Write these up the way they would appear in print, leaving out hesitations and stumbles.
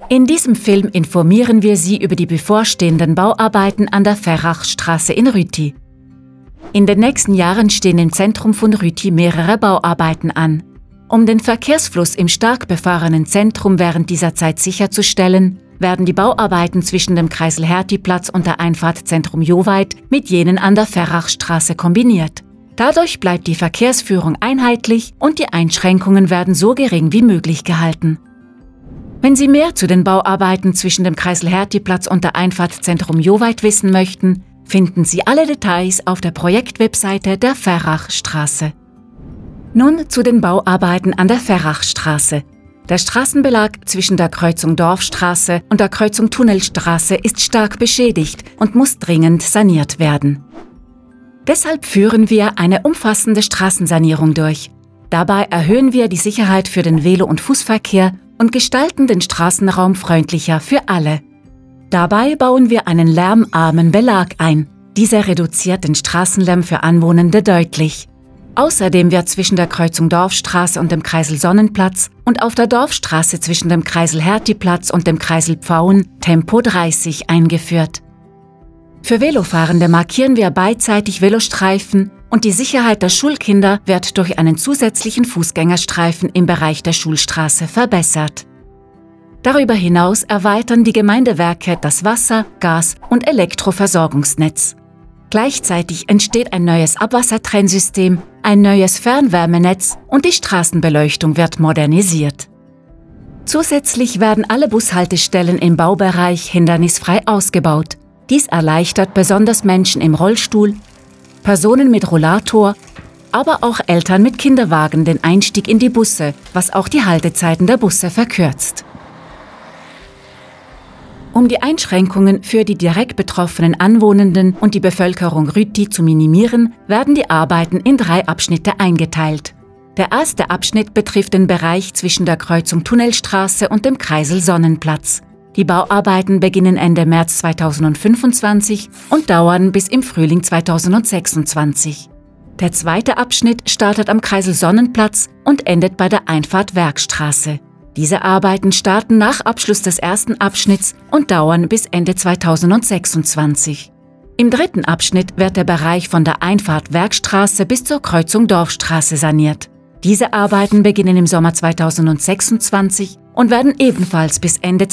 In diesem Film informieren wir Sie über die bevorstehenden Bauarbeiten an der Ferrachstraße in Rüti. In den nächsten Jahren stehen im Zentrum von Rüti mehrere Bauarbeiten an. Um den Verkehrsfluss im stark befahrenen Zentrum während dieser Zeit sicherzustellen, werden die Bauarbeiten zwischen dem Kreisel-Hertie-Platz und der Einfahrt Zentrum Joweit mit jenen an der Ferrachstraße kombiniert. Dadurch bleibt die Verkehrsführung einheitlich und die Einschränkungen werden so gering wie möglich gehalten. Wenn Sie mehr zu den Bauarbeiten zwischen dem Kreisel-Hertie-Platz und der Einfahrt Zentrum Joweit wissen möchten, finden Sie alle Details auf der Projektwebseite der Ferrachstraße. Nun zu den Bauarbeiten an der Ferrachstraße. Der Straßenbelag zwischen der Kreuzung Dorfstraße und der Kreuzung Tunnelstraße ist stark beschädigt und muss dringend saniert werden. Deshalb führen wir eine umfassende Straßensanierung durch. Dabei erhöhen wir die Sicherheit für den Velo- und Fußverkehr und gestalten den Straßenraum freundlicher für alle. Dabei bauen wir einen lärmarmen Belag ein. Dieser reduziert den Straßenlärm für Anwohnende deutlich. Außerdem wird zwischen der Kreuzung Dorfstraße und dem Kreisel Sonnenplatz und auf der Dorfstraße zwischen dem Kreisel Hertie-Platz und dem Kreisel Pfauen Tempo 30 eingeführt. Für Velofahrende markieren wir beidseitig Velostreifen und die Sicherheit der Schulkinder wird durch einen zusätzlichen Fußgängerstreifen im Bereich der Schulstraße verbessert. Darüber hinaus erweitern die Gemeindewerke das Wasser-, Gas- und Elektroversorgungsnetz. Gleichzeitig entsteht ein neues Abwassertrennsystem, ein neues Fernwärmenetz und die Straßenbeleuchtung wird modernisiert. Zusätzlich werden alle Bushaltestellen im Baubereich hindernisfrei ausgebaut. Dies erleichtert besonders Menschen im Rollstuhl, Personen mit Rollator, aber auch Eltern mit Kinderwagen den Einstieg in die Busse, was auch die Haltezeiten der Busse verkürzt. Um die Einschränkungen für die direkt betroffenen Anwohnenden und die Bevölkerung Rüti zu minimieren, werden die Arbeiten in 3 Abschnitte eingeteilt. Der erste Abschnitt betrifft den Bereich zwischen der Kreuzung Tunnelstraße und dem Kreisel Sonnenplatz. Die Bauarbeiten beginnen Ende März 2025 und dauern bis im Frühling 2026. Der zweite Abschnitt startet am Kreisel Sonnenplatz und endet bei der Einfahrt Werkstraße. Diese Arbeiten starten nach Abschluss des ersten Abschnitts und dauern bis Ende 2026. Im dritten Abschnitt wird der Bereich von der Einfahrt Werkstraße bis zur Kreuzung Dorfstraße saniert. Diese Arbeiten beginnen im Sommer 2026 und werden ebenfalls bis Ende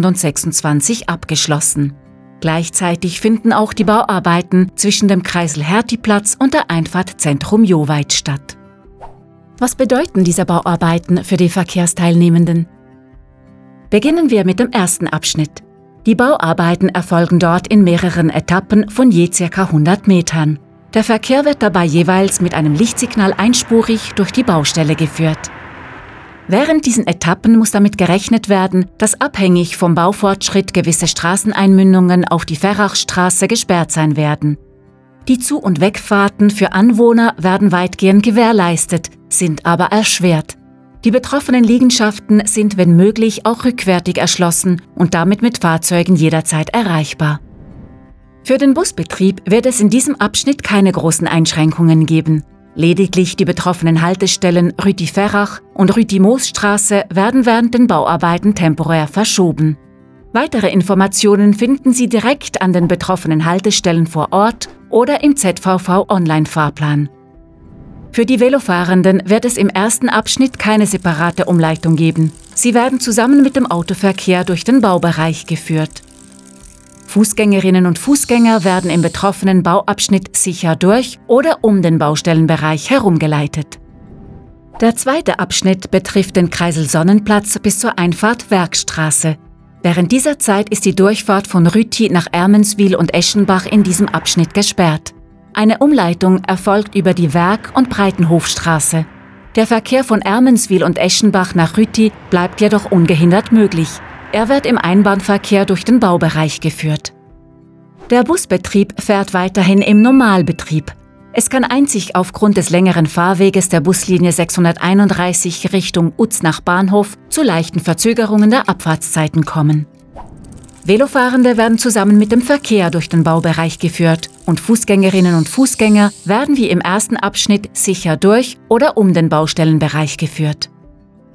2026 abgeschlossen. Gleichzeitig finden auch die Bauarbeiten zwischen dem Kreisel-Hertie-Platz und der Einfahrt Zentrum Joweit statt. Was bedeuten diese Bauarbeiten für die Verkehrsteilnehmenden? Beginnen wir mit dem ersten Abschnitt. Die Bauarbeiten erfolgen dort in mehreren Etappen von je ca. 100 Metern. Der Verkehr wird dabei jeweils mit einem Lichtsignal einspurig durch die Baustelle geführt. Während diesen Etappen muss damit gerechnet werden, dass abhängig vom Baufortschritt gewisse Straßeneinmündungen auf die Ferrachstraße gesperrt sein werden. Die Zu- und Wegfahrten für Anwohner werden weitgehend gewährleistet, sind aber erschwert. Die betroffenen Liegenschaften sind, wenn möglich, auch rückwärtig erschlossen und damit mit Fahrzeugen jederzeit erreichbar. Für den Busbetrieb wird es in diesem Abschnitt keine großen Einschränkungen geben. Lediglich die betroffenen Haltestellen Rüti-Ferrach und Rüti-Moosstraße werden während den Bauarbeiten temporär verschoben. Weitere Informationen finden Sie direkt an den betroffenen Haltestellen vor Ort oder im ZVV-Online-Fahrplan. Für die Velofahrenden wird es im ersten Abschnitt keine separate Umleitung geben. Sie werden zusammen mit dem Autoverkehr durch den Baubereich geführt. Fußgängerinnen und Fußgänger werden im betroffenen Bauabschnitt sicher durch oder um den Baustellenbereich herumgeleitet. Der zweite Abschnitt betrifft den Kreisel Sonnenplatz bis zur Einfahrt Werkstraße. Während dieser Zeit ist die Durchfahrt von Rüti nach Ermenswil und Eschenbach in diesem Abschnitt gesperrt. Eine Umleitung erfolgt über die Werk- und Breitenhofstraße. Der Verkehr von Ermenswil und Eschenbach nach Rüti bleibt jedoch ungehindert möglich. Er wird im Einbahnverkehr durch den Baubereich geführt. Der Busbetrieb fährt weiterhin im Normalbetrieb. Es kann einzig aufgrund des längeren Fahrweges der Buslinie 631 Richtung Uznach Bahnhof zu leichten Verzögerungen der Abfahrtszeiten kommen. Velofahrende werden zusammen mit dem Verkehr durch den Baubereich geführt und Fußgängerinnen und Fußgänger werden wie im ersten Abschnitt sicher durch oder um den Baustellenbereich geführt.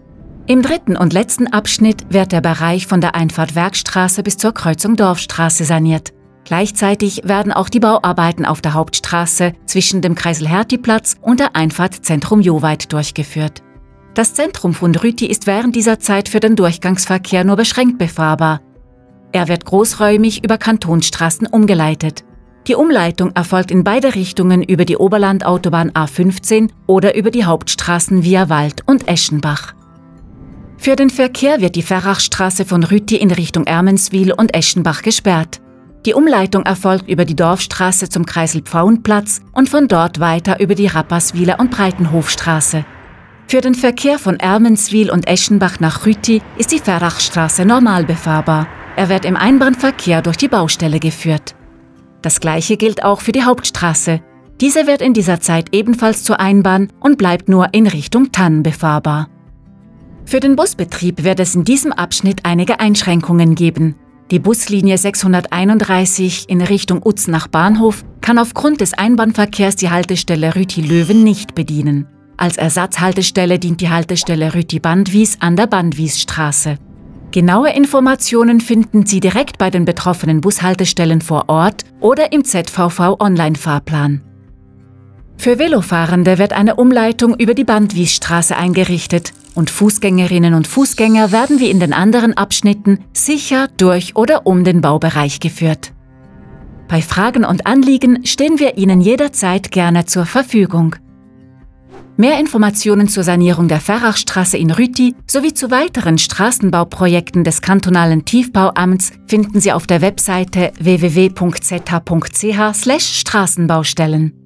Im dritten und letzten Abschnitt wird der Bereich von der Einfahrt Werkstraße bis zur Kreuzung Dorfstraße saniert. Gleichzeitig werden auch die Bauarbeiten auf der Hauptstraße zwischen dem Kreisel-Hertie-Platz und der Einfahrt Zentrum Joweit durchgeführt. Das Zentrum von Rüti ist während dieser Zeit für den Durchgangsverkehr nur beschränkt befahrbar. Er wird großräumig über Kantonsstraßen umgeleitet. Die Umleitung erfolgt in beide Richtungen über die Oberlandautobahn A15 oder über die Hauptstraßen via Wald und Eschenbach. Für den Verkehr wird die Ferrachstraße von Rüti in Richtung Ermenswil und Eschenbach gesperrt. Die Umleitung erfolgt über die Dorfstraße zum Kreisel-Pfauenplatz und von dort weiter über die Rapperswiler und Breitenhofstraße. Für den Verkehr von Ermenswil und Eschenbach nach Rüti ist die Ferrachstraße normal befahrbar. Er wird im Einbahnverkehr durch die Baustelle geführt. Das Gleiche gilt auch für die Hauptstraße. Diese wird in dieser Zeit ebenfalls zur Einbahn und bleibt nur in Richtung Thann befahrbar. Für den Busbetrieb wird es in diesem Abschnitt einige Einschränkungen geben. Die Buslinie 631 in Richtung Uznach Bahnhof kann aufgrund des Einbahnverkehrs die Haltestelle Rüti-Löwen nicht bedienen. Als Ersatzhaltestelle dient die Haltestelle Rüti-Bandwies an der Bandwiesstraße. Genaue Informationen finden Sie direkt bei den betroffenen Bushaltestellen vor Ort oder im ZVV-Online-Fahrplan. Für Velofahrende wird eine Umleitung über die Bandwiesstraße eingerichtet und Fußgängerinnen und Fußgänger werden wie in den anderen Abschnitten sicher durch oder um den Baubereich geführt. Bei Fragen und Anliegen stehen wir Ihnen jederzeit gerne zur Verfügung. Mehr Informationen zur Sanierung der Ferrachstraße in Rüti sowie zu weiteren Straßenbauprojekten des kantonalen Tiefbauamts finden Sie auf der Webseite www.zh.ch/Straßenbaustellen.